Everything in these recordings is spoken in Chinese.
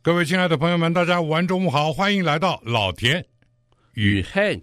各位亲爱的朋友们，大家午安，中午好，欢迎来到老田与 Hank。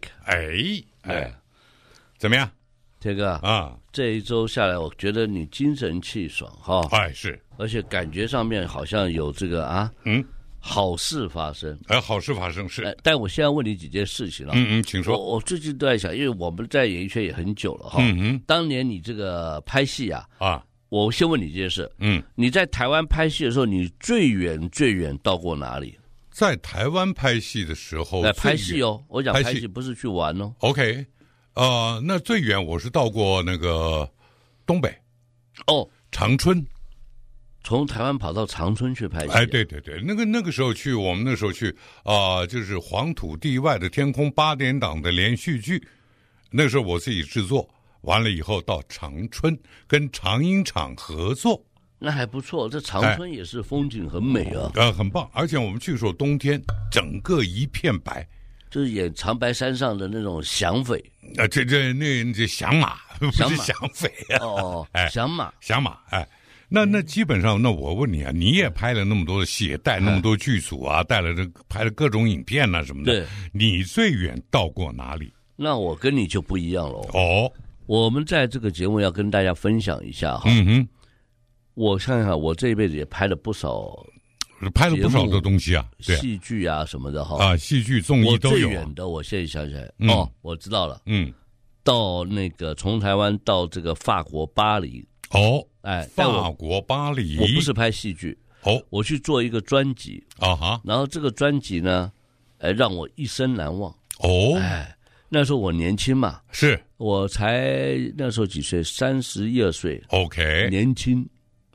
怎么样？ 这个啊，这一周下来，我觉得你精神气爽哈。 是， 而且感觉上面好像有这个好事发生。 好事发生是。 但我现在问你几件事情了。 请说。 我最近都在想，因为我们在演艺圈也很久了哈。当年你这个拍戏啊。我先问你一件事，你在台湾拍戏的时候，你最远到过哪里？ 在台湾拍戏的时候， 拍戏哦，我讲拍戏不是去玩哦。 OK， 那最远我是到过那个东北，长春， 从台湾跑到长春去拍戏。 对，那个时候去，我们那时候去就是黄土地外的天空8点档的连续剧，那时候我自己制作。完了以后到长春跟长影厂合作， 那还不错。这长春也是风景很美啊， 很棒。而且我们去的时候冬天，整个一片白， 就是演长白山上的那种响匪。 这响马不是响匪啊。响马。那基本上，那我问你啊，你也拍了那么多的戏，带那么多剧组啊，拍了各种影片啊什么的。对，你最远到过哪里？ 那我跟你就不一样了我们在这个节目要跟大家分享一下哈。我看看，我这一辈子也拍了不少的东西啊， 戏剧啊什么的哈。 戏剧综艺都有。 我最远的，我现在想起来，我知道了。到那个从台湾到这个法国巴黎。法国巴黎。我不是拍戏剧。我去做一个专辑。然后这个专辑呢，让我一生难忘。那时候我年轻嘛， 是我才那时候几岁，31、2岁。 OK， 年轻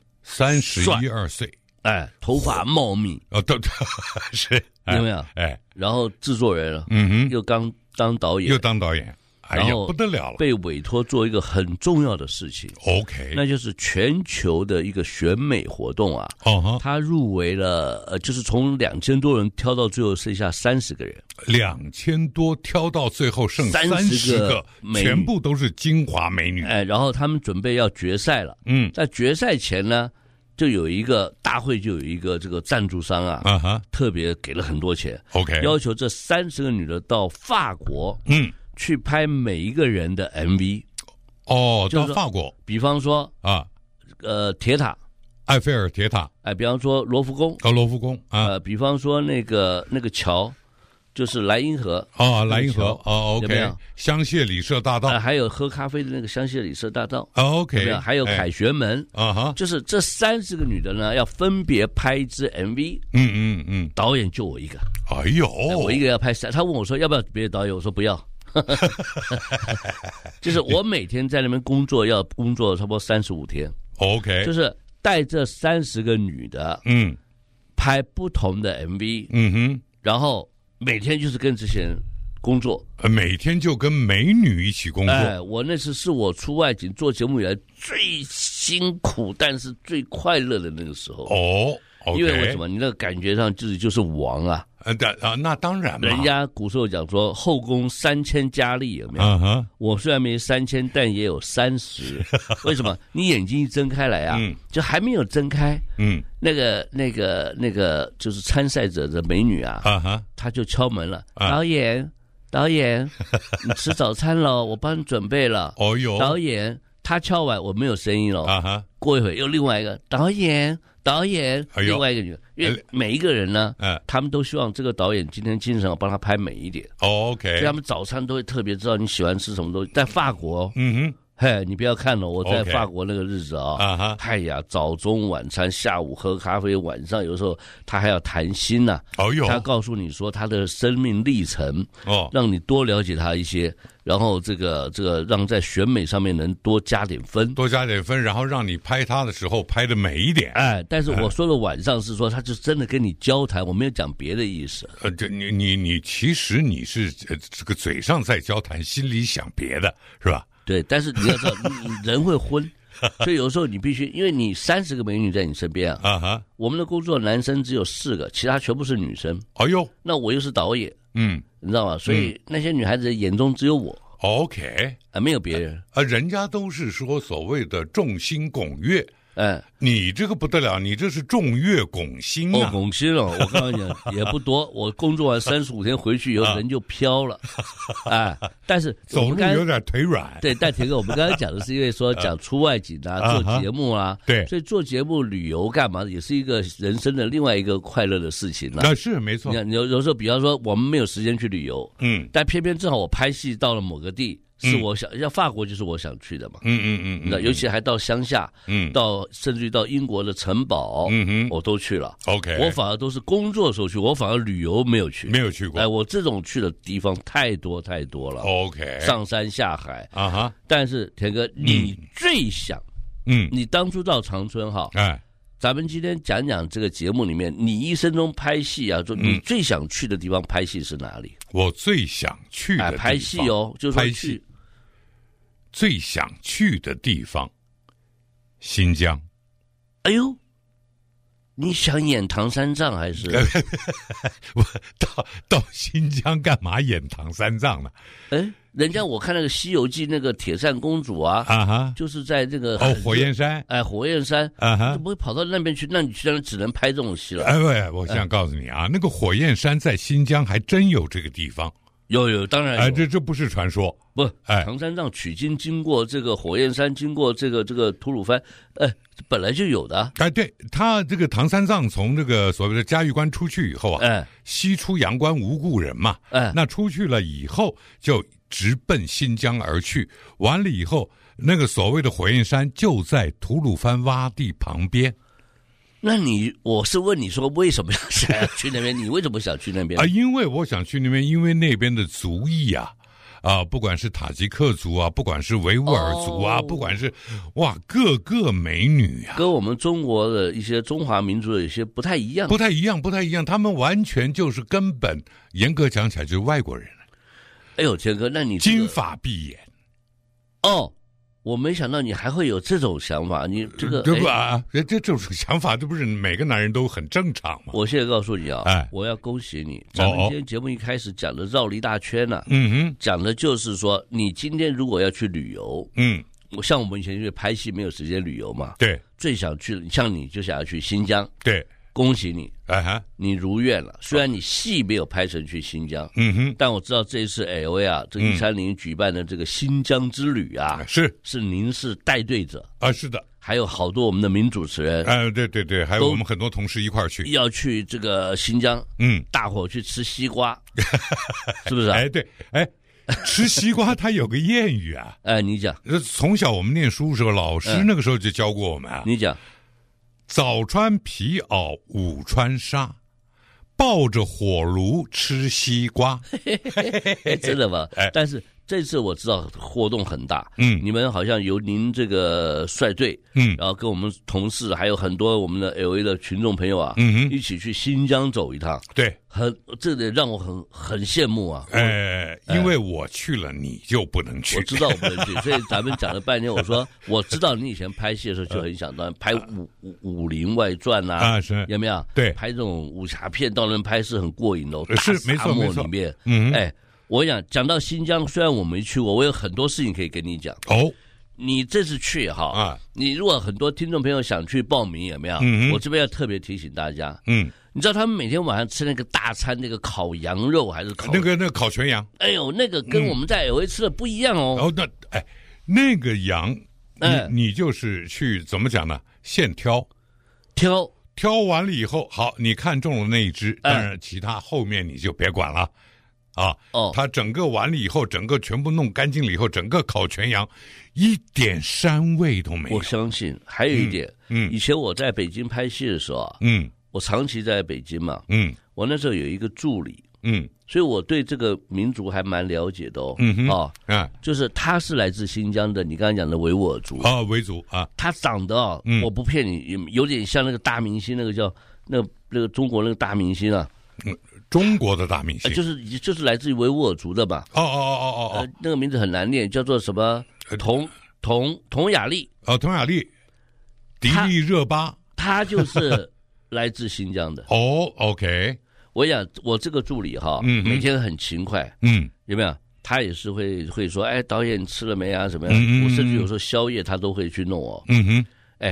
，31、2岁。 头发茂密。 是有没有？然后制作人了，又刚当导演，然后不得了了， 被委托做一个很重要的事情。 OK， 那就是全球的一个选美活动啊。他入围了，就是从2000多人挑到最后剩下30个人。 2000多挑到最后剩30个，全部都是精华美女。 然后他们准备要决赛了。在决赛前呢，就有一个大会，就有一个这个赞助商啊，特别给了很多钱。 OK， 要求这30个女的到法国，去拍每一个人的 MV。 到法国， 比方说铁塔， 埃菲尔铁塔， 比方说罗浮宫，比方说那个桥，就是莱茵河。 莱茵河，OK， 香榭里舍大道， 还有喝咖啡的那个香榭里舍大道 ，OK， 还有凯旋门，就是这30个女的呢，要分别拍一支 MV。导演就我一个。我一个要拍他问我说要不要别的导演，我说不要。就是我每天在那边工作，要工作差不多35天。 OK， 就是带这30个女的，拍不同的 MV。然后每天就是跟这些人工作， 每天就跟美女一起工作。 我那次是我出外景做节目以来最辛苦，但是最快乐的那个时候。因为为什么？你那个感觉上自己就是王啊。 那当然嘛。 人家古时候讲说后宫3000佳丽，有没有？我虽然没3000，但也有30。为什么？你眼睛一睁开来啊，就还没有睁开，那个就是参赛者的美女啊，她就敲门了。导演，你吃早餐了，我帮你准备了。导演，他敲完我没有声音了。过一会又另外一个导演，另外一个女的，因为每一个人呢，他们都希望这个导演今天精神好，帮他拍美一点。 OK， 所以他们早餐都会特别知道你喜欢吃什么东西。在法国，你不要看了，我在法国那个日子早中晚餐，下午喝咖啡，晚上有时候他还要谈心呐。他告诉你说他的生命历程，让你多了解他一些。然后这个让在选美上面能多加点分， 然后让你拍他的时候拍的美一点。 但是我说的晚上是说，他就真的跟你交谈，我没有讲别的意思。 你其实你是这个嘴上在交谈，心里想别的，是吧？ 对，但是你要知道，你人会昏，所以有时候你必须，因为你30个美女在你身边我们的工作男生只有4个，其他全部是女生。那我又是导演。你知道吗？所以那些女孩子眼中只有我。 OK， 没有别人。 人家都是说所谓的众星拱月， 你这个不得了，你这是众月拱星啊！ 拱星了，我刚刚讲也不多，我工作完35天回去以后人就飘了，但是走路有点腿软。 对，但铁哥，我们刚才讲的是因为说讲出外景啊，做节目啊， 对， 所以做节目、旅游干嘛，也是一个人生的另外一个快乐的事情了。 是没错。 你有时候，比方说我们没有时间去旅游，但偏偏正好我拍戏到了某个地。是我想，像法国就是我想去的嘛，那尤其还到乡下，到甚至于到英国的城堡，我都去了。 OK， 我反而都是工作的时候去，我反而旅游没有去， 没有去过。 我这种去的地方太多太多了。 OK， 上山下海但是田哥，你最想，你当初到长春哈，咱们今天讲讲这个节目里面，你一生中拍戏啊，就你最想去的地方拍戏是哪里？ 我最想去的地方拍戏就是拍戏。最想去的地方，新疆。 哎呦，你想演唐三藏还是？ 我到新疆干嘛演唐三藏呢？ 人家我看那个《西游记》那个铁扇公主就是在这个火焰山， 火焰山就不会跑到那边去，那你去那只能拍这种戏了。 我想告诉你那个火焰山在新疆还真有这个地方。 有，当然有。 这不是传说， 不，唐三藏取经经过这个火焰山，经过这个吐鲁番，本来就有的。 对，他这个唐三藏从这个所谓的嘉峪关出去以后西出阳关无故人嘛，那出去了以后就直奔新疆而去，完了以后，那个所谓的火焰山就在吐鲁番洼地旁边。 那我是问你说为什么想要去那边？你为什么想去那边？ 因为我想去那边，因为那边的族裔不管是塔吉克族不管是维吾尔族不管是各个美女跟我们中国的一些中华民族有些不太一样， 他们完全就是根本严格讲起来就是外国人。 哎呦，田哥，那你金发碧眼我没想到你还会有这种想法，你这个对吧？这种想法，这不是每个男人都很正常吗？ 我现在告诉你我要恭喜你，咱们今天节目一开始讲的绕了一大圈讲的就是说，你今天如果要去旅游，像我们以前因为拍戏没有时间旅游嘛， 对， 最想去，像你就想要去新疆， 对。 恭喜你，你如愿了。虽然你戏没有拍成去新疆，但我知道这一次 LA 这130举办的这个新疆之旅是您是带队者是的， 还有好多我们的名主持人对，还有我们很多同事一块儿去， 要去这个新疆，大伙去吃西瓜，是不是？ 对，吃西瓜它有个谚语你讲， 从小我们念书的时候，老师那个时候就教过我们你讲。 早穿皮袄，午穿纱，抱着火炉吃西瓜。 真的吗？但是这次我知道活动很大，你们好像由您这个率队，然后跟我们同事还有很多我们的 LA 的群众朋友一起去新疆走一趟。 对， 这得让我很羡慕因为我去了，你就不能去。 我知道我不能去，所以咱们讲了半天，我说我知道你以前拍戏的时候就很想到拍武林外传是有没有？ 对， 拍这种武侠片到那边拍是很过瘾的， 是没错没错。 里面，我讲到新疆，虽然我没去过，我有很多事情可以跟你讲。你这次去你如果很多听众朋友想去报名，有没有？我这边要特别提醒大家，你知道他们每天晚上吃那个大餐，那个烤羊肉还是烤那个烤全羊？ 哎呦，那个跟我们在 LA 吃的不一样那个羊，你就是去怎么讲呢？现挑完了以后，好，你看中了那一只，当然其他后面你就别管了。它整个完了以后，整个全部弄干净了以后，整个烤全羊一点膻味都没有。 我相信还有一点，以前我在北京拍戏的时候我长期在北京嘛，我那时候有一个助理，所以我对这个民族还蛮了解的就是他是来自新疆的，你刚才讲的维吾尔族维族他长得我不骗你，有点像那个大明星，那个叫那个中国那个大明星中国的大明星就是来自于维吾尔族的吧？那个名字很难念，叫做什么？佟雅丽。 佟雅丽，迪丽热巴， 他就是来自新疆的。 OK。 我想我这个助理每天很勤快，有没有？他也是会说，导演吃了没啊？怎么样？我甚至有时候宵夜他都会去弄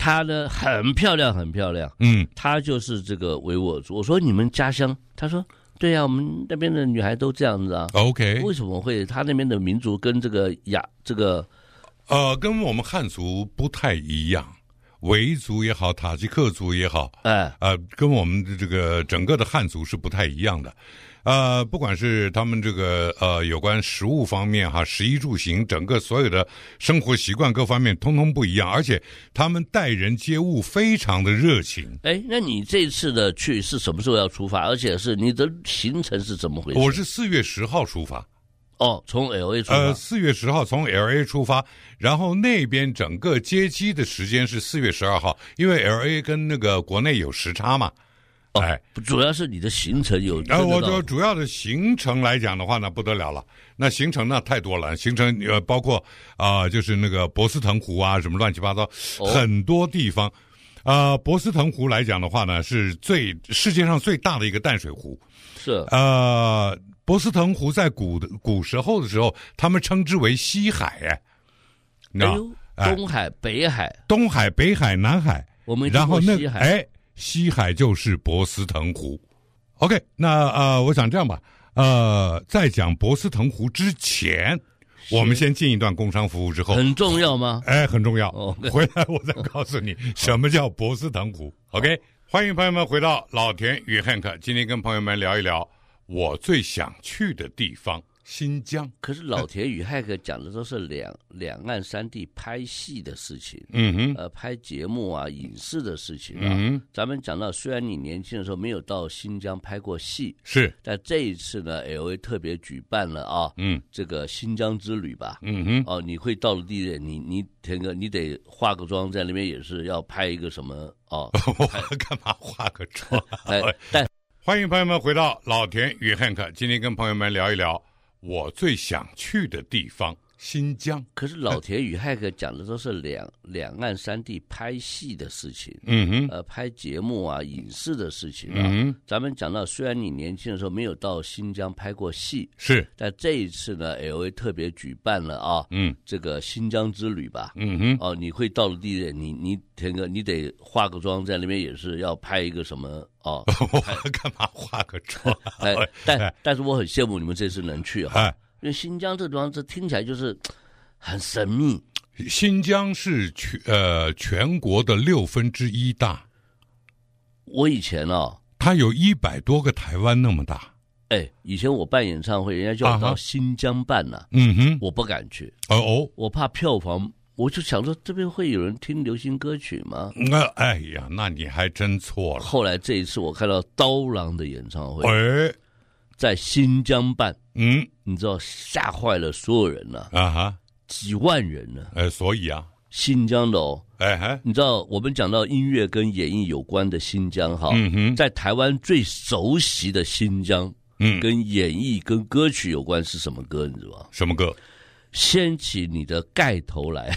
她呢很漂亮，很漂亮。她就是这个维吾尔族。我说你们家乡，她说对啊，我们那边的女孩都这样子啊。 OK， 为什么会？她那边的民族跟这个跟我们汉族不太一样。维族也好，塔吉克族也好，跟我们的这个整个的汉族是不太一样的。不管是他们这个有关食物方面哈，食衣住行，整个所有的生活习惯各方面通通不一样，而且他们待人接物非常的热情。 那你这次的去是什么时候要出发？而且是你的行程是怎么回事？ 我是4月10号出发。 从 LA 出发。4 月10号从 LA 出发，然后那边整个接机的时间是4月12号，因为 LA 跟那个国内有时差嘛。 主要是你的行程有。 我主要的行程来讲的话呢，不得了了。那行程呢太多了，行程包括就是那个博斯腾湖啊，什么乱七八糟，很多地方。博斯腾湖来讲的话呢，是世界上最大的一个淡水湖。 是。 博斯腾湖在古时候的时候，他们称之为西海。 东海、北海。 东海、北海、南海。 我们听过西海。 西海就是博斯腾湖。OK， 那我想这样吧，在讲博斯腾湖之前，我们先进一段工商服务之后。 很重要吗？ 很重要。回来我再告诉你什么叫博斯腾湖。OK， 欢迎朋友们回到老田与汉克，今天跟朋友们聊一聊我最想去的地方新疆。 可是老田与汉克讲的都是两岸三地拍戏的事情，拍节目啊、影视的事情啊。咱们讲到，虽然你年轻的时候没有到新疆拍过戏， 是， 但这一次呢 ，LA 特别举办了这个新疆之旅吧。你会到了地点，你田哥，你得化个妆，在那边也是要拍一个什么我干嘛化个妆？ 但欢迎朋友们回到老田与汉克，今天跟朋友们聊一聊我最想去的地方新疆。 可是老田与汉克讲的都是两岸三地拍戏的事情，拍节目啊、影视的事情啊。咱们讲到，虽然你年轻的时候没有到新疆拍过戏， 是， 但这一次呢 ，LA 特别举办了这个新疆之旅吧。你会到了地点，你田哥，你得化个妆，在那边也是要拍一个什么我干嘛化个妆？ 但是我很羡慕你们这次能去因为新疆这地方，这听起来就是很神秘。 新疆是全国的1/6大。 我以前它有100多个台湾那么大。 以前我办演唱会，人家叫我到新疆办我不敢去。我怕票房。我就想说，这边会有人听流行歌曲吗？ 那你还真错了。 后来这一次我看到刀郎的演唱会，在新疆办，你知道吓坏了所有人了，几万人呢。 所以新疆的你知道我们讲到音乐跟演艺有关的新疆在台湾最熟悉的新疆，跟演艺跟歌曲有关是什么歌？你知道吗？ 什么歌？ 掀起你的盖头来。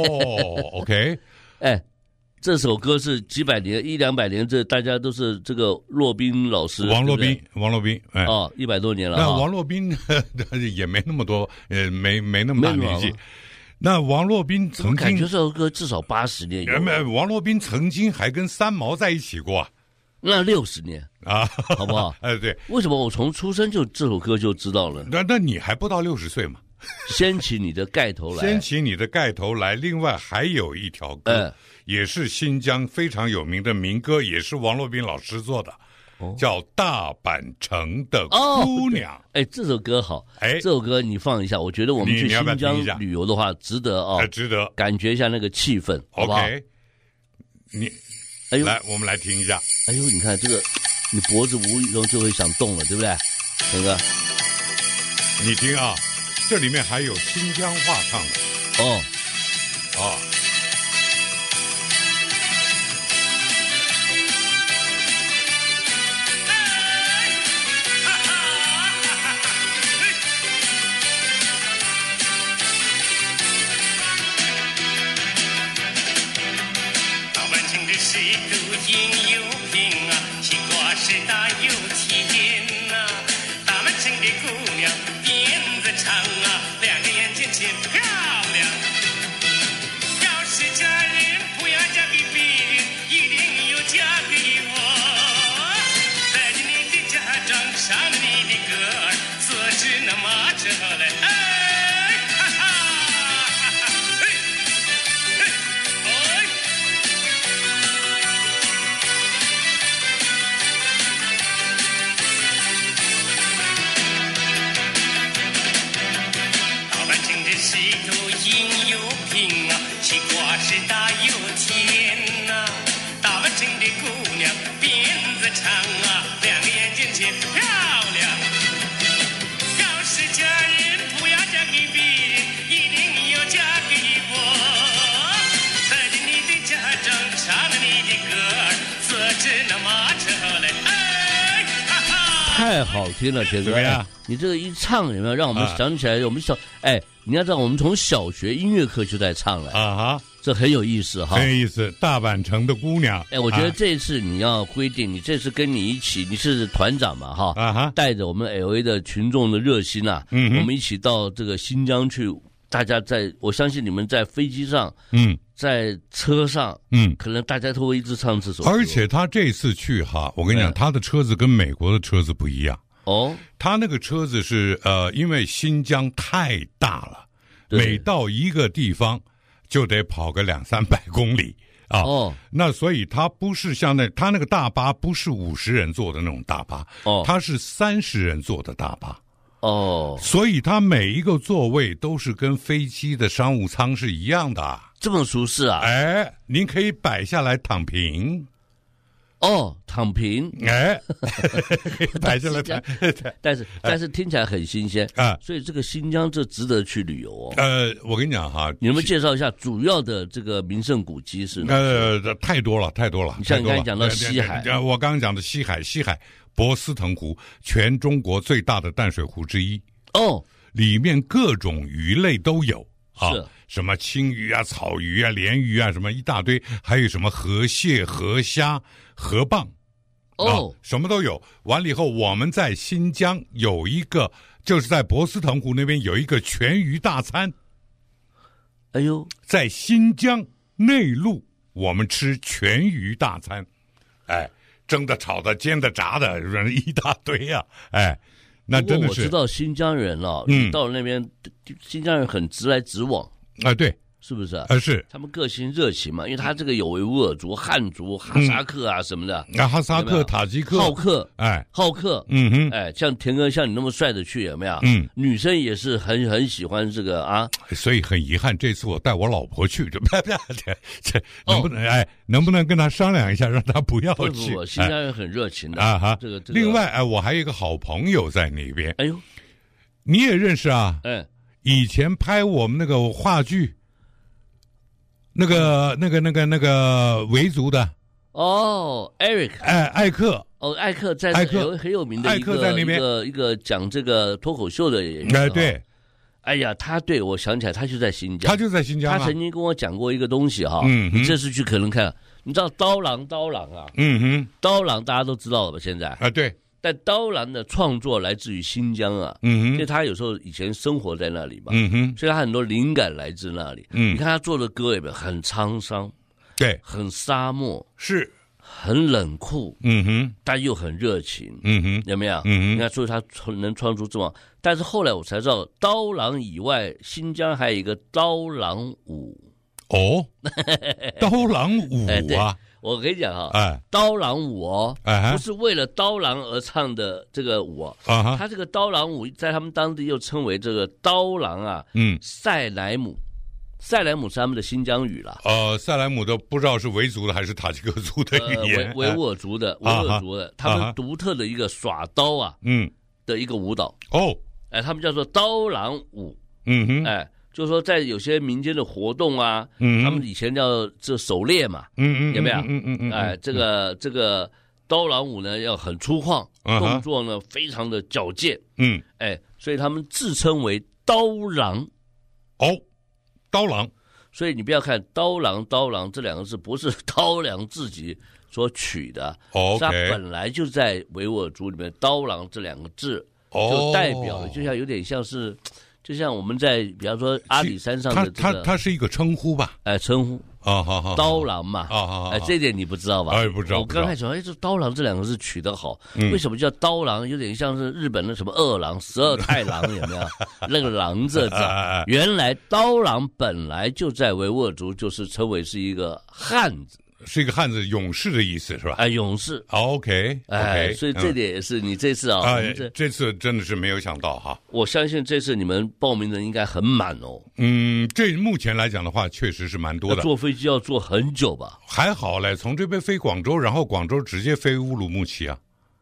OK。 这首歌是几百年100-200年，这大家都是这个骆宾老师， 王洛宾 100多年了。 那王洛宾也没那么多，没那么大年纪。那王洛宾曾经感觉这首歌至少80年有。 王洛宾曾经还跟三毛在一起过。 那60年好不好？ 对。 为什么我从出生就这首歌就知道了？ 那你还不到60岁嘛？ 掀起你的盖头来， 掀起你的盖头来。另外还有一条歌，也是新疆非常有名的民歌，也是王洛宾老师做的，叫《大阪城的姑娘》。 这首歌好，这首歌你放一下，我觉得我们去新疆旅游的话，值得值得感觉一下那个气氛，好不好？ 来，我们来听一下。 你看这个，你脖子无意中就会想动了，对不对？那个， 你听这里面还有新疆话唱的。 大阪城的水都饮有瓶西瓜是大有体验大阪城的姑娘辫子长两个眼睛真漂亮。要是嫁人不要嫁给别见漂亮。要是嫁人不要嫁给别人，一定要嫁给我。带着你的家长，唱着你的歌儿，坐着那马车来，哎，哈哈， 太好听了，铁哥。 怎么样？ 你这个一唱有没有让我们想起来？我们你要知道，我们从小学音乐课就在唱了啊哈，这很有意思哈， 很有意思。大阪城的姑娘， 我觉得这一次你要规定，你这次跟你一起，你是团长嘛哈，啊哈，带着我们 LA 的群众的热心啊，我们一起到这个新疆去。大家我相信你们在飞机上，在车上，可能大家都会一直唱这首歌。 而且他这次去哈，我跟你讲，他的车子跟美国的车子不一样。哦，他那个车子是因为新疆太大了，每到一个地方就得跑个200-300公里啊。哦，那所以他不是像他那个大巴不是50人坐的那种大巴，他是30人坐的大巴。哦，所以它每一个座位都是跟飞机的商务舱是一样的， 这么舒适啊！ 哎，您可以摆下来躺平。 哦，躺平， 哎，可以摆下来躺。 但是听起来很新鲜啊！所以这个新疆这值得去旅游哦。 我跟你讲哈， 你们介绍一下主要的这个名胜古迹是哪？ 太多了。 你像你刚才讲到西海， 我刚刚讲的西海博斯腾湖，全中国最大的淡水湖之一。哦，里面各种鱼类都有啊，什么青鱼啊、草鱼啊、鲢鱼啊，什么一大堆，还有什么河蟹、河虾、河蚌，哦，什么都有。完了以后，我们在新疆有一个，就是在博斯腾湖那边有一个全鱼大餐。 哎呦， 在新疆内陆，我们吃全鱼大餐，哎。蒸的、炒的、煎的、炸的，一大堆啊！哎，那真的是。 我知道新疆人哦，到了那边，新疆人很直来直往啊，对， 是不是？ 是。 他们个性热情嘛，因为他这个有维吾尔族、汉族、哈萨克啊什么的。 哈萨克、塔吉克、 浩克，浩克，像田哥像你那么帅的去有没有？女生也是很喜欢这个啊。 所以很遗憾，这次我带我老婆去，能不能跟他商量一下，让他不要去？ 不，新疆人很热情的啊哈。这个。另外，我还有一个好朋友在那边。哎呦，你也认识啊？以前拍我们那个话剧。那个维族的哦 ，Eric， 艾克哦，艾克在很有名的艾克在那边一个讲这个脱口秀的演员。 对， 哎呀，我想起来，他就在新疆，他曾经跟我讲过一个东西哈，你这次去可能看，你知道刀郎啊，刀郎大家都知道了吧？现在啊，对。 但刀郎的创作来自于新疆啊，因为他有时候以前生活在那里嘛，所以他很多灵感来自那里。你看他做的歌有没有很沧桑， 对， 很沙漠， 是很冷酷，但又很热情，有没有？你看，所以他能创出这么。但是后来我才知道，刀郎以外，新疆还有一个刀郎舞。 哦，刀郎舞啊。 我跟你讲哈，刀郎舞哦，不是为了刀郎而唱的这个舞哦，他这个刀郎舞在他们当地又称为这个刀郎啊，塞莱姆是他们的新疆语了。 塞莱姆的不知道是维族的还是塔吉克族的语言， 维吾尔族的，他们独特的一个耍刀啊，的一个舞蹈。哦，他们叫做刀郎舞，就是说，在有些民间的活动啊，他们以前叫这狩猎嘛，有没有？这个刀郎舞呢要很粗犷，动作呢非常的矫健，所以他们自称为刀郎。 哦，刀郎。 所以你不要看刀郎这两个字不是刀郎自己所取的，是他本来就在维吾尔族里面，刀郎这两个字就代表的，就像有点像是。就像我们在比方说阿里山上的它是一个称呼吧？ 称呼好，刀郎嘛这一点你不知道吧？ 不知道。 我刚开始说，这刀郎这两个字取得好，为什么叫刀郎？有点像是日本的什么二郎、12太郎，有没有？那个郎字，原来刀郎本来就在维吾尔族就是称为是一个汉字。 是一个汉字，勇士的意思是吧？ 勇士。 OK， 所以这点也是你这次啊， 这次真的是没有想到哈。 我相信这次你们报名的应该很满哦。 这目前来讲的话，确实是蛮多的。 坐飞机要坐很久吧？ 还好嘞，从这边飞广州，然后广州直接飞乌鲁木齐啊。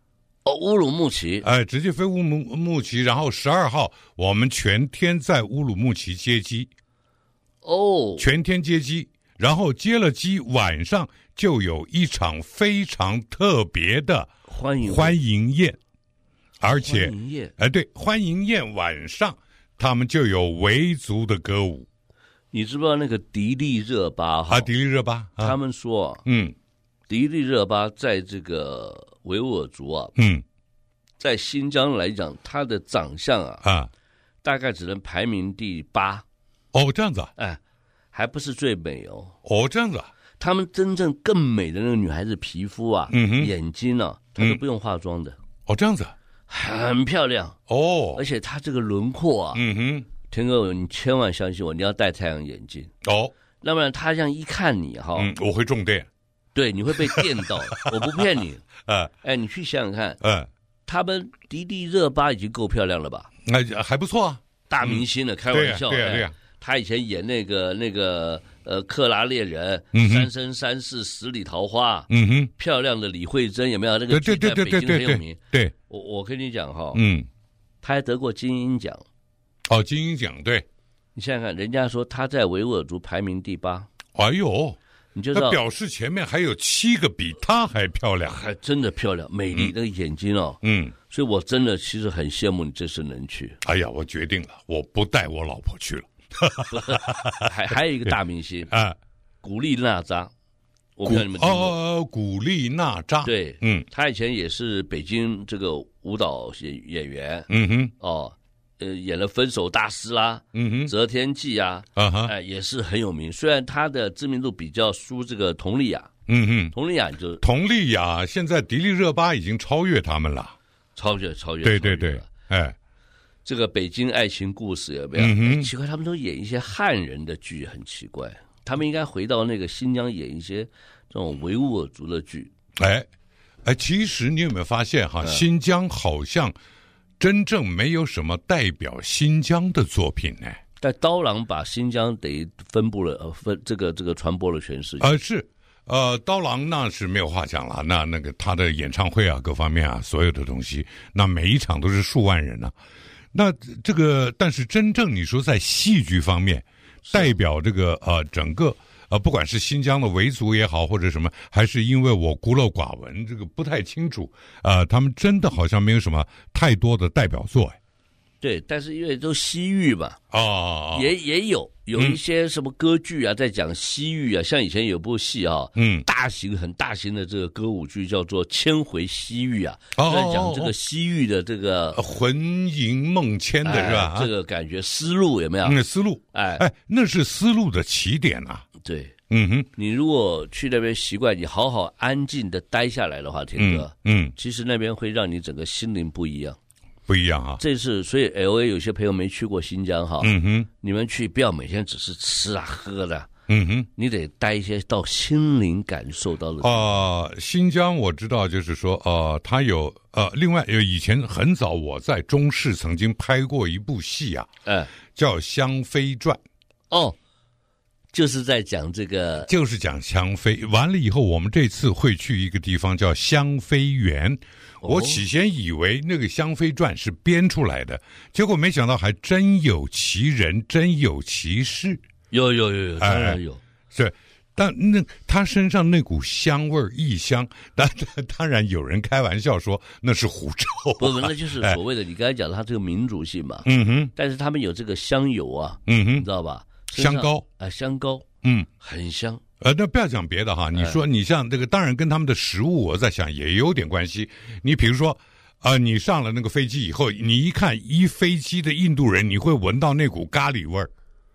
乌鲁木齐， 直接飞乌鲁木齐，然后12号我们全天在乌鲁木齐接机。全天接机，然后接了机，晚上就有一场非常特别的欢迎宴，而且对，欢迎宴晚上他们就有维族的歌舞。 你知不知道那个迪丽热巴迪丽热巴， 他们说迪丽热巴在这个维吾尔族在新疆来讲，她的长相大概只能排名第8。 这样子还不是最美这样子他们真正更美的那个女孩子皮肤眼睛她都不用化妆的这样子很漂亮而且她这个轮廓田哥，你千万相信我，你要戴太阳眼镜要不然她这样一看你我会中电， 对，你会被电到我不骗你你去想想看他们迪丽热巴已经够漂亮了吧？ 还不错啊， 大明星了，开玩笑。 对呀。 他以前演那个克拉猎人、三生三世十里桃花，漂亮的李慧珍有没有？那个剧在北京很有名。 对， 我跟你讲他还得过金鹰奖。 金鹰奖，对。 你想想看，人家说他在维吾尔族排名第8。 哎呦， 你就知道， 他表示前面还有7个比他还漂亮， 还真的漂亮，美丽那个眼睛所以我真的其实很羡慕你这次能去。 哎呀，我决定了，我不带我老婆去了。 还有一个大明星古力娜扎，我不知道你们听过古力娜扎， 对，他以前也是北京这个舞蹈演员，演了《分手大师》啦，择天记啊，也是很有名。虽然他的知名度比较输这个佟丽娅，佟丽娅现在迪丽热巴已经超越他们了， 超越， 对， 这个北京爱情故事有没有？奇怪，他们都演一些汉人的剧，很奇怪。他们应该回到那个新疆演一些这种维吾尔族的剧。 其实你有没有发现新疆好像真正没有什么代表新疆的作品呢？ 但刀郎把新疆得分布了，这个传播了全世界。 是。刀郎那是没有话讲了，那个他的演唱会各方面所有的东西，那每一场都是数万人那这个，但是真正你说在戏剧方面，代表这个整个不管是新疆的维族也好，或者什么，还是因为我孤陋寡闻，这个不太清楚他们真的好像没有什么太多的代表作对，但是因为都西域嘛，也有一些什么歌剧在讲西域像以前有部戏很大型的这个歌舞剧叫做《千回西域》在讲这个西域的这个魂萦梦牵的是吧？ 这个感觉丝路有没有？ 丝路，那是丝路的起点对，你如果去那边习惯，你好好安静的待下来的话，田哥，其实那边会让你整个心灵不一样。这次所以 LA 有些朋友没去过新疆你们去不要每天只是吃喝的，你得带一些到心灵感受到的。 新疆我知道，就是说它有另外以前很早我在中视曾经拍过一部戏叫《香妃传》。 就是在讲这个， 就是讲香妃。完了以后，我们这次会去一个地方叫香妃园。我起先以为那个香妃传是编出来的，结果没想到还真有其人，真有其事。 有，当然有。 是，但他身上那股香味异香，当然有人开玩笑说那是狐臭。 不，那就是所谓的你刚才讲他这个民族性嘛。但是他们有这个香油你知道吧？ 香膏香膏，很香。 那不要讲别的你说你像这个，当然跟他们的食物，我在想也有点关系。你比如说，你上了那个飞机以后，你一看一飞机的印度人，你会闻到那股咖喱味儿。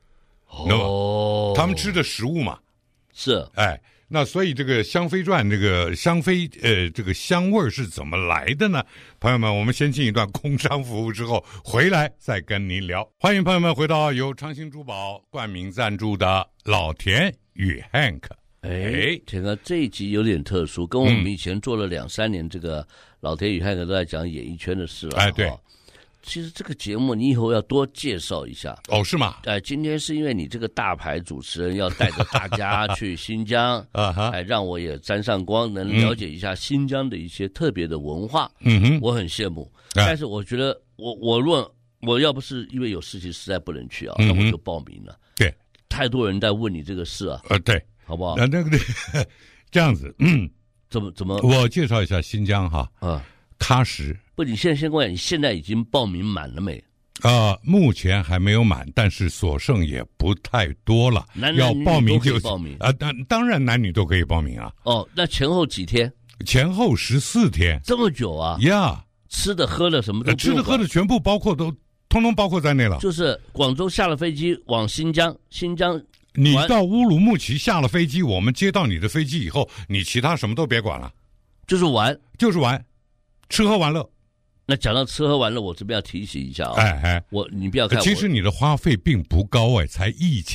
他们吃的食物嘛， 是那所以这个香妃传这个香妃这个香味是怎么来的呢？朋友们，我们先进一段工商服务之后回来再跟您聊。欢迎朋友们回到由长兴珠宝冠名赞助的老田与 Hank。 田哥，这一集有点特殊，跟我们以前做了2-3年这个老田与 Hank 都在讲演艺圈的事了。 对， 其实这个节目你以后要多介绍一下。 哦，是吗？ 今天是因为你这个大牌主持人要带着大家去新疆，让我也沾上光，能了解一下新疆的一些特别的文化。我很羡慕。但是我觉得我要不是因为有事情实在不能去啊，那我就报名了。 对， 太多人在问你这个事啊。 对， 好不好？ 那个这样子， 怎么？ 我介绍一下新疆哈。喀什。 不，你先跟我讲，你现在已经报名满了没？ 目前还没有满，但是所剩也不太多了。要报名就报名当然男女都可以报名啊。 那前后几天？ 前后14天。 这么久啊？ 呀， 吃的喝的什么都吃的喝的全部通通包括在内了。 就是广州下了飞机往新疆， 你到乌鲁木齐下了飞机，我们接到你的飞机以后，你其他什么都别管了， 就是玩， 吃喝玩乐。 那讲到吃喝玩乐，我这边要提醒一下你不要看， 其实你的花费并不高才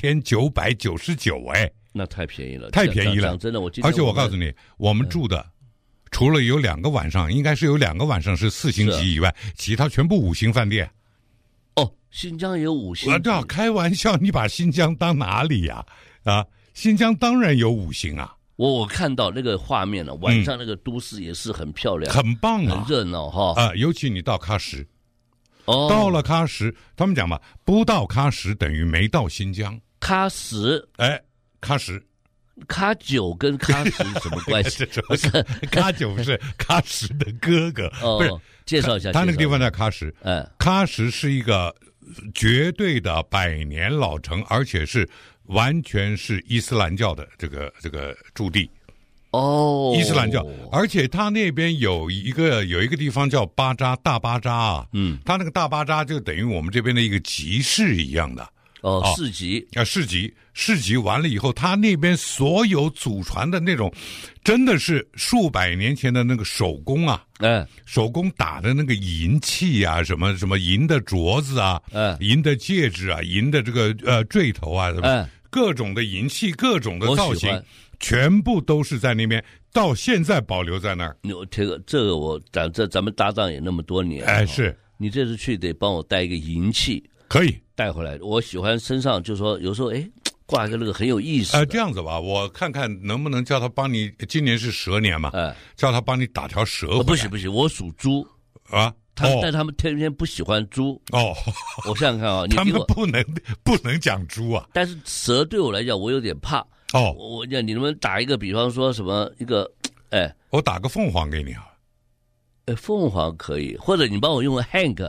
1999 那太便宜了， 太便宜了。 讲真的， 而且我告诉你，我们住的除了有2个晚上，应该是有2个晚上是4星级以外，其他全部5星饭店。 新疆也有5星？ 对啊，开玩笑，你把新疆当哪里呀？新疆当然有5星啊。 我看到那个画面了，晚上那个都市也是很漂亮， 很棒啊， 很热闹哈。 尤其你到喀什，到了喀什，他们讲嘛，不到喀什等于没到新疆。 喀什， 喀什， 喀九跟喀什什么关系？不是， 喀九是喀什的哥哥。不是， 介绍一下， 他那个地方在喀什。喀什是一个绝对的100年老城，而且是完全是伊斯兰教的这个驻地。伊斯兰教，而且他那边有一个地方叫大巴扎啊。他那个大巴扎就等于我们这边的一个集市一样的。 市集市集完了以后，他那边所有祖传的那种，真的是数百年前的那个手工啊，手工打的那个银器啊，什么银的镯子啊，银的戒指啊，银的这个坠头啊，什么各种的银器，各种的造型，全部都是在那边，到现在保留在那儿。 这个咱们搭档也那么多年， 是你这次去得帮我带一个银器。 可以带回来，我喜欢身上，就是说有时候挂一个那个很有意思。 这样子吧，我看看能不能叫他帮你，今年是蛇年嘛，叫他帮你打条蛇回来。 不行，我属猪啊。但他们天天不喜欢猪。我想想看啊， 他们不能讲猪啊。 但是蛇对我来讲，我有点怕。我讲你能不能打一个，比方说什么一个， 我打个凤凰给你啊。 凤凰可以，或者你帮我用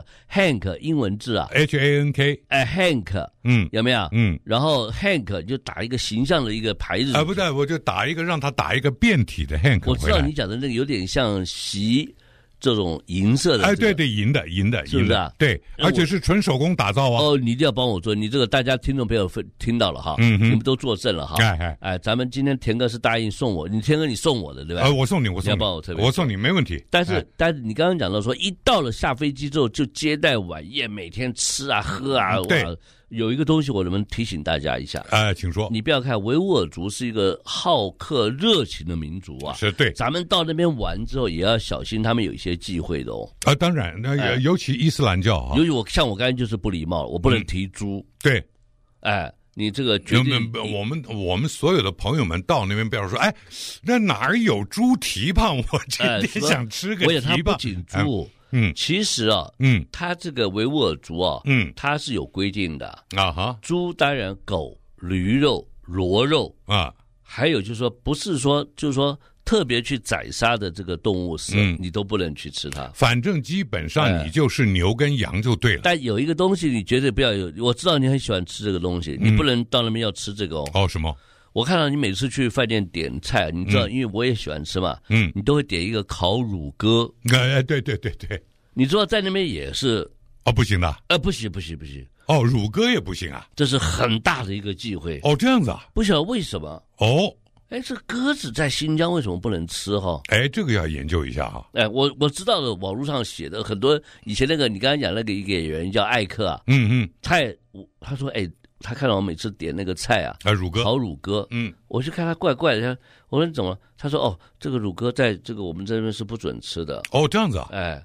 Hank 英文字啊 ，HANK， Hank， 有没有？然后 Hank 就打一个形象的一个牌子不对，我就让他打一个变体的 Hank。 我知道你讲的那个有点像席这种银色的， 对，银的， 是不是啊？ 对，而且是纯手工打造啊。 你一定要帮我做，你这个大家听众朋友听到了哈，你们都作证了哈。咱们今天田哥是答应送我，田哥你送我的对吧？ 我送你， 你要帮我特别， 我送你没问题。 但是你刚刚讲到说，一到了下飞机之后就接待晚宴，每天吃啊喝啊。 对。 有一个东西我能提醒大家一下， 请说。 你不要看维吾尔族是一个好客热情的民族啊， 是对。 咱们到那边玩之后也要小心，他们有一些忌讳的当然，尤其伊斯兰教啊， 尤其像我刚才就是不礼貌，我不能提猪。 对， 你这个决定， 我们所有的朋友们到那边不要说，那哪儿有猪蹄膀？我今天想吃个蹄膀。 他不仅猪。其实他这个维吾尔族他是有规定的猪当然狗、驴肉、骡肉还有就是说不是说就是说特别去宰杀的这个动物你都不能去吃它。 反正基本上你就是牛跟羊就对了。 但有一个东西你绝对不要有，我知道你很喜欢吃这个东西，你不能到那边要吃这个什么？ 我看到你每次去饭店点菜，你知道，因为我也喜欢吃嘛，你都会点一个烤乳鸽。 对， 你知道在那边也是不行的。 不行。 乳鸽也不行啊， 这是很大的一个忌讳。 这样子啊， 不晓得为什么。这鸽子在新疆为什么不能吃哈？ 这个要研究一下哈。 我知道的，网络上写的很多，以前那个你刚才讲那个一个演员叫艾克啊，他说他看到我每次点那个菜乳鸽， 烤乳鸽，我就看他怪怪的，我说怎么？他说这个乳鸽在这个我们这边是不准吃的。 这样子啊，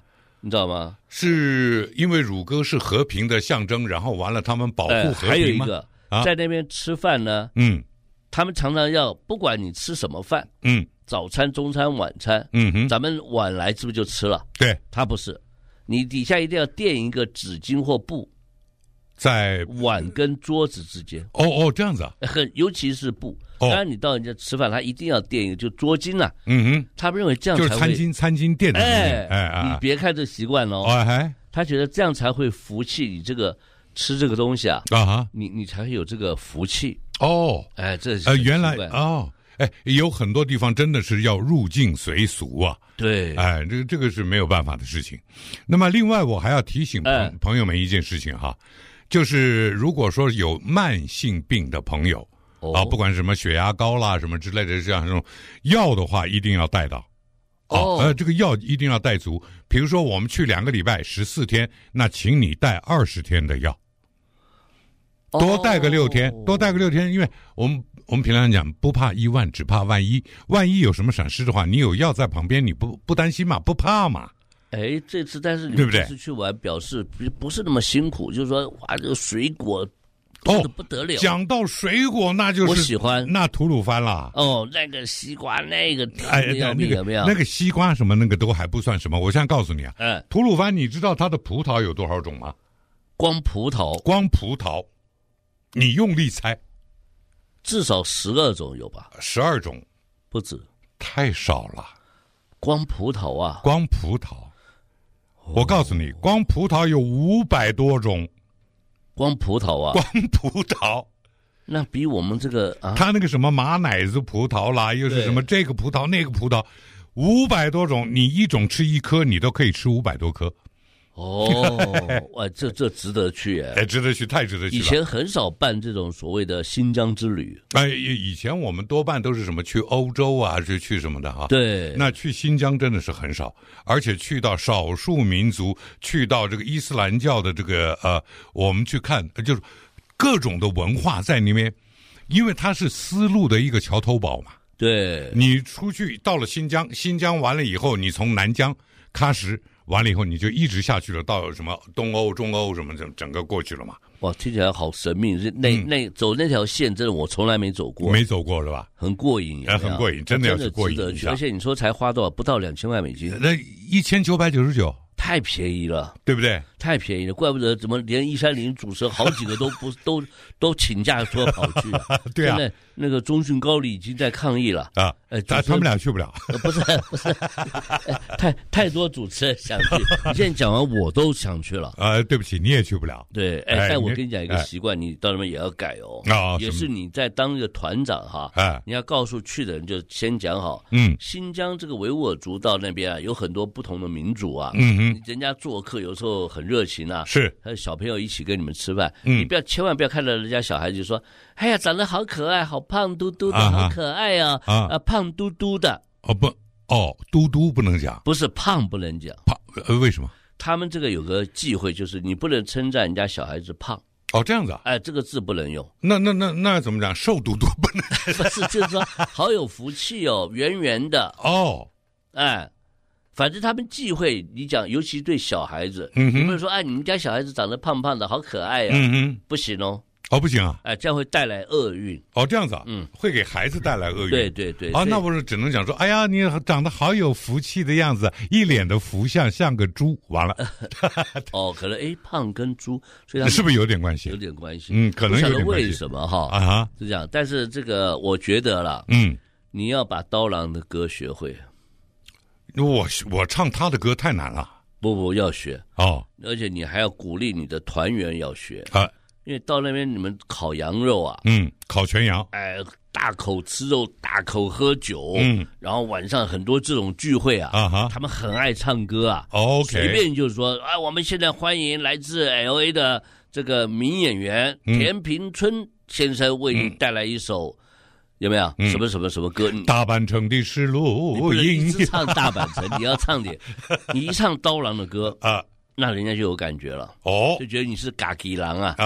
你知道吗？ 是因为乳鸽是和平的象征，然后完了他们保护和平吗？ 还有一个，在那边吃饭呢，他们常常要不管你吃什么饭，早餐、中餐、晚餐，咱们晚来是不是就吃了？ 对， 他不是，你底下一定要垫一个纸巾或布， 在碗跟桌子之间。 这样子啊， 尤其是布。当然，你到人家吃饭，他一定要垫一个就桌巾啊。他们认为这样才会就是餐巾垫的。 你别看这习惯哦。他觉得这样才会福气，你这个吃这个东西啊，你才会有这个福气。这是原来有很多地方真的是要入境随俗啊。 对， 这个是没有办法的事情。那么另外我还要提醒朋友们一件事情哈，就是如果说有慢性病的朋友不管什么血压高啦什么之类的这样这种药的话，一定要带到。这个药一定要带足。比如说我们去2个礼拜14天，那请你带20天的药，多带个6天，因为我们平常讲不怕一万，只怕万一。万一有什么闪失的话，你有药在旁边，你不担心嘛，不怕嘛。 这次但是你们这次去玩，表示不是那么辛苦，就是说哇，这个水果多得不得了。 讲到水果，那就是我喜欢那吐鲁番啦。 那个西瓜，那个要命有没有？ 那个西瓜什么那个都还不算什么。我现在告诉你啊，吐鲁番你知道它的葡萄有多少种吗？ 光葡萄，你用力猜，至少12种有吧 ？12种不止， 太少了。 光葡萄啊， 我告诉你，光葡萄有500多种。 光葡萄，那比我们这个他那个什么马奶子葡萄啦，又是什么这个葡萄那个葡萄，500多种，你一种吃1颗，你都可以吃500多颗。 哇，这值得去值得去，太值得去了。 以前很少办这种所谓的新疆之旅。 以前我们多半都是什么去欧洲啊，去什么的哈。 对， 那去新疆真的是很少，而且去到少数民族，去到这个伊斯兰教的这个我们去看，就是各种的文化在里面，因为它是丝路的一个桥头堡嘛。 对， 你出去到了新疆完了以后，你从南疆喀什完了以后，你就一直下去了，到什么东欧、中欧什么整个过去了嘛。 哇，听起来好神秘！走那条线，真的我从来没走过。 没走过是吧？ 很过瘾， 很过瘾，真的要去过瘾一下。 而且你说才花多少？不到2000万美金。 那1999， 太便宜了， 对不对？ 太便宜了，怪不得怎么连130主持好几个都请假说跑去了。 对啊， 现在那个中讯高丽已经在抗议了啊。他们俩去不了。 不是，太多主持人想去。你现在讲完，我都想去了。 对不起，你也去不了。 对，但我跟你讲一个习惯，你到那边也要改哦。也是你在当一个团长哈。你要告诉去的人就先讲好。新疆这个维吾尔族到那边啊，有很多不同的民族啊。人家做客有时候很热情啊。 是， 还有小朋友一起跟你们吃饭。你千万不要看到人家小孩子说，哎呀，长得好可爱，好胖嘟嘟的，好可爱啊。胖嘟嘟的。 嘟嘟不能讲， 不是胖不能讲， 为什么？ 他们这个有个忌讳，就是你不能称赞人家小孩子胖。 这样子啊？ 这个字不能用。 那怎么讲？瘦嘟嘟不能？ 不是，就是说好有福气哦，圆圆的。反正他们忌讳你讲，尤其对小孩子，你不能说你们家小孩子长得胖胖的，好可爱啊。不行哦。 不行啊！ 这样会带来厄运。 这样子啊？会给孩子带来厄运。 对。 那不是只能讲说，哎呀，你长得好有福气的样子，一脸的福相，像个猪。完了。 可能胖跟猪，所以是不是有点关系？ 有点关系。 可能有点关系。 为什么哈？是这样。但是这个我觉得啦，你要把刀郎的歌学会。 我唱他的歌太难了。 不要学而且你还要鼓励你的团员要学因为到那边你们烤羊肉啊， 烤全羊， 大口吃肉，大口喝酒，然后晚上很多这种聚会啊，他们很爱唱歌啊随便就是说我们现在欢迎来自 LA 的这个名演员田平春先生为你带来一首。有没有什么歌？ 大阪城的石路， 你不能一直唱大阪城，你要唱点。你一唱刀郎的歌那人家就有感觉了就觉得你是嘎吉郎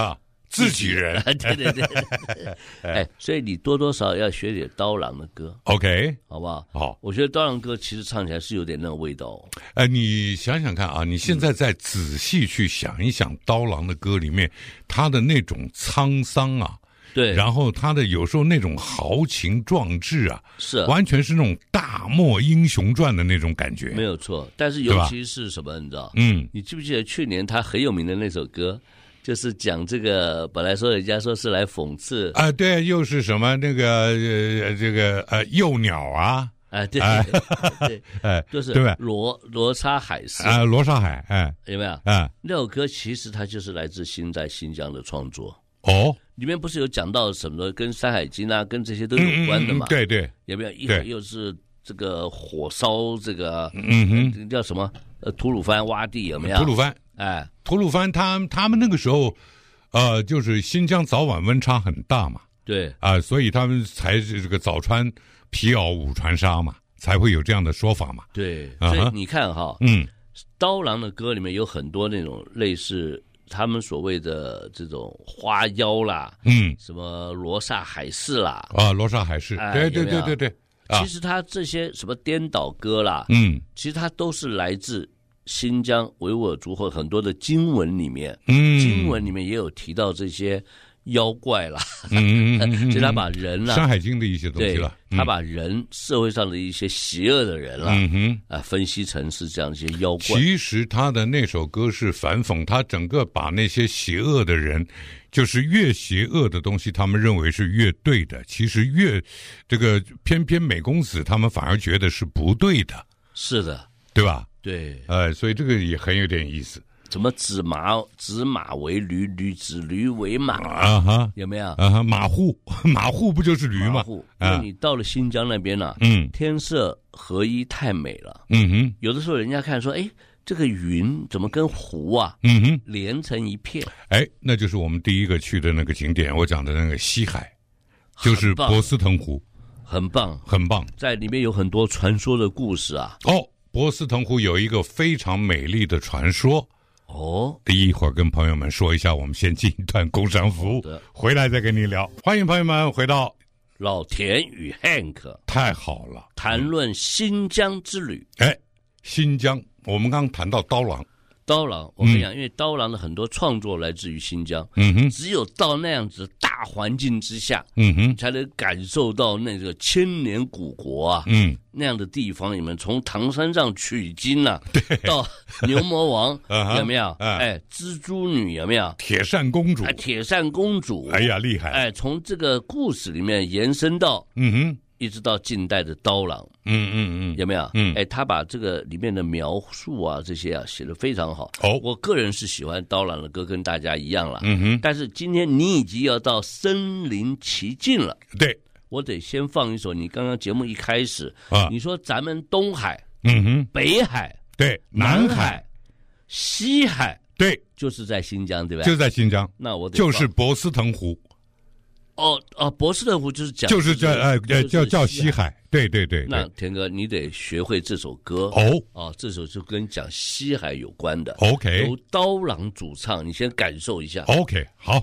自己人。 对。哎，所以你多多少少要学点刀郎的歌 ，OK， 好不好？ 好， 我觉得刀郎歌其实唱起来是有点那个味道。 你想想看啊，你现在再仔细去想一想刀郎的歌里面，他的那种沧桑啊。 对， 然后他的有时候那种豪情壮志啊， 是完全是那种大漠英雄传的那种感觉， 没有错。但是尤其是什么，你知道？你记不记得去年他很有名的那首歌，就是讲这个，本来说人家说是来讽刺啊，对，又是什么那个这个幼鸟啊。 对，就是对吧？ 罗刹海市啊，罗刹海， 有没有？那首歌其实它就是来自在新疆的创作。 哦， 里面不是有讲到什么跟《山海经》啊，跟这些都有关的嘛？ 对对， 有没有？一会又是这个火烧这个，叫什么？吐鲁番洼地有没有？ 吐鲁番，吐鲁番，他们那个时候，就是新疆早晚温差很大嘛， 对所以他们才是这个早穿皮袄午穿纱嘛，才会有这样的说法嘛。 对，所以你看哈，刀郎的歌里面有很多那种类似。他们所谓的这种花妖啦，什么罗刹海市啦， 罗刹海市，对， 其实他这些什么颠倒歌啦，其实它都是来自新疆维吾尔族或很多的经文里面，经文里面也有提到这些妖怪啦，所以他把人啦， 《山海经》的一些东西了， 他把人社会上的一些邪恶的人啦，分析成是这样一些妖怪。 其实他的那首歌是反讽，他整个把那些邪恶的人，就是越邪恶的东西，他们认为是越对的，其实越这个偏偏美公子他们反而觉得是不对的。 是的， 对吧？ 对， 所以这个也很有点意思。 怎么指马为驴，指驴为马有没有？ 马户不就是驴吗？ 因为你到了新疆那边天色合一太美了。有的时候人家看说，这个云怎么跟湖啊，连成一片？ 那就是我们第一个去的那个景点，我讲的那个西海，就是博斯腾湖， 很棒， 很棒， 在里面有很多传说的故事啊。 博斯腾湖有一个非常美丽的传说。一会儿跟朋友们说一下，我们先进一段工商服务，回来再跟你聊。欢迎朋友们回到老田与 Hank， 太好了， 谈论新疆之旅。 新疆，我们刚刚谈到刀郎， 我跟你讲，因为刀郎的很多创作来自于新疆，只有到那样子大环境之下，才能感受到那个千年古国啊，那样的地方，你们从唐三藏取经啊，到牛魔王有没有？蜘蛛女有没有？ 铁扇公主，哎呀，厉害！ 从这个故事里面延伸到，一直到近代的刀郎，有没有？他把这个里面的描述啊，这些啊写得非常好。我个人是喜欢刀郎的歌，跟大家一样了。但是今天你已经要到身临其境了， 对， 我得先放一首。你刚刚节目一开始你说咱们东海，北海， 对， 南海，西海， 对， 就是在新疆，对吧？ 就在新疆， 那我得就是博斯腾湖。 博斯腾湖就是讲， 就是叫西海，对。 那田哥，你得学会这首歌这首就跟讲西海有关的。 OK， 由刀郎主唱，你先感受一下。 OK， 好。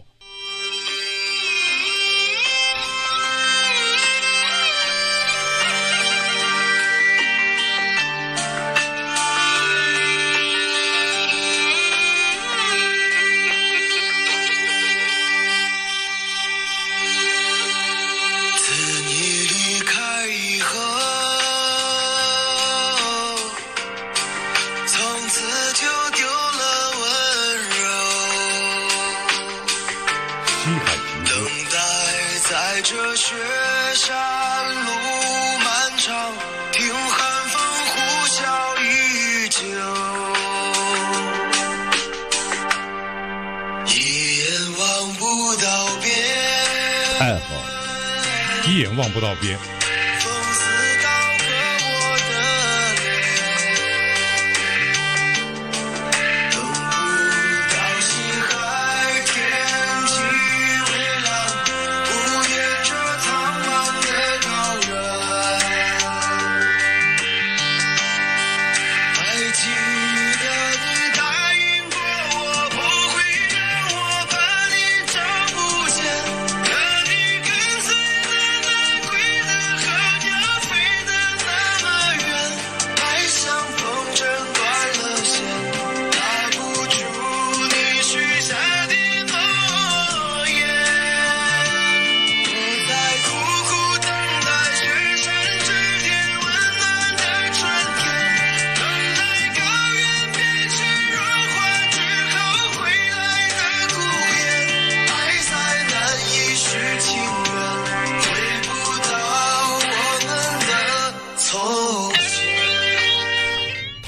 一眼望不到边。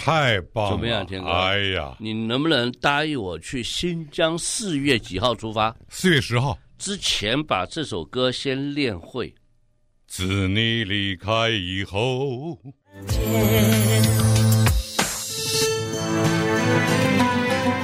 太棒了！ 怎么样，天哥？ 哎呀， 你能不能答应我去新疆4月几号出发 ？4月10号之前把这首歌先练会。 自你离开以后。